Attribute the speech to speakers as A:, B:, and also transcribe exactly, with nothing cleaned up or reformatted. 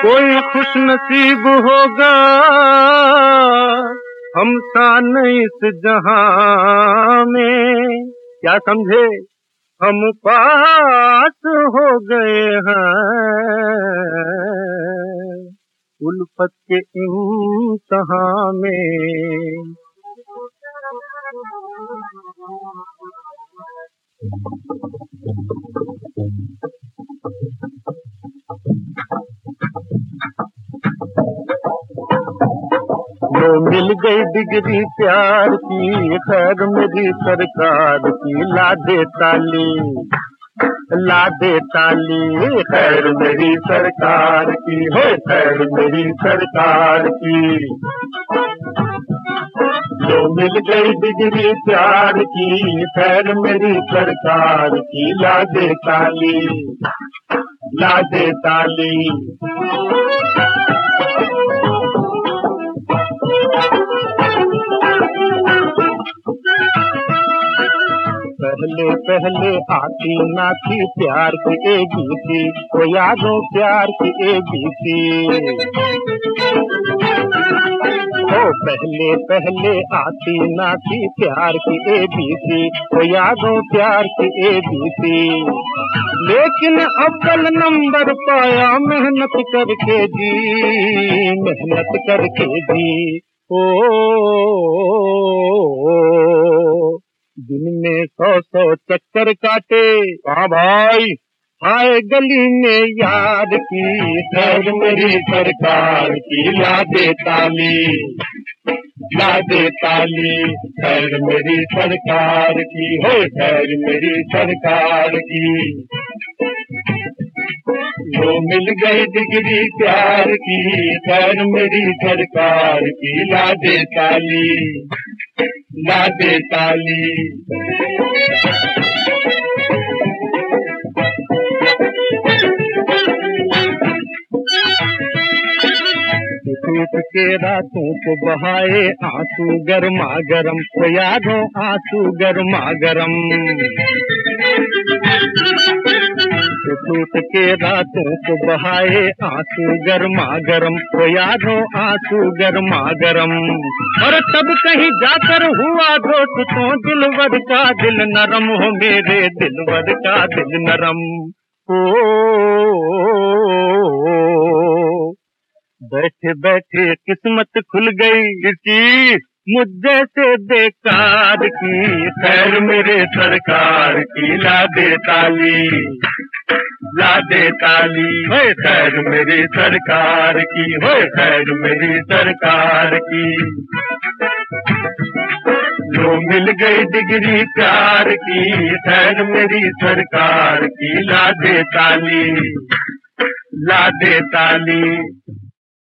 A: कोई खुश नसीब होगा हम सान इस जहां में, क्या समझे हम पास हो गए हैं उल्फत के इम्तिहान में। लो मिल गई डिग्री प्यार की, खैर मेरी सरकार की, ला दे ताली ला दे ताली, खैर मेरी सरकार की, हो खैर मेरी सरकार की। लो मिल गई डिग्री प्यार की, खैर मेरी सरकार की, ला दे ताली ला दे ताली। पहले पहले आती ना थी प्यार की एबीसी, वो यादों प्यार की एबीसी। ओ पहले पहले आती ना थी प्यार की एबीसी, वो यादों प्यार की एबीसी। लेकिन अव्वल नंबर पाया मेहनत करके जी, मेहनत करके जी। ओ दिन में सौ सौ चक्कर काटे, हाँ भाई आए गली में यार की, खैर मेरी सरकार की, ला दे ताली ला दे ताली, खैर मेरी सरकार की, हो खैर मेरी सरकार की। वो मिल गई डिग्री प्यार की, खैर मेरी सरकार की, ला दे ताली ला दे ताली। टूट के रातों को बहाए आंसू गरमा गरम, वो यादों आंसू गरमा गरम। टूट के रातों को बहाए आंसू गरमा गरम, वो यादों आंसू गरमा गरम। और तब कहीं जाकर हुआ दोस्तों दिलवर का दिल नरम, हो मेरे दिलवर का दिल नरम। ओ बैठे बैठे किस्मत खुल गई इसकी, मुझे से बेकार की, खैर मेरे सरकार की, ला दे ताली ला दे ताली, हो खैर मेरी सरकार की, हो खैर मेरी सरकार की। जो मिल गई डिग्री प्यार की, खैर मेरी सरकार की, ला दे ताली ला दे ताली।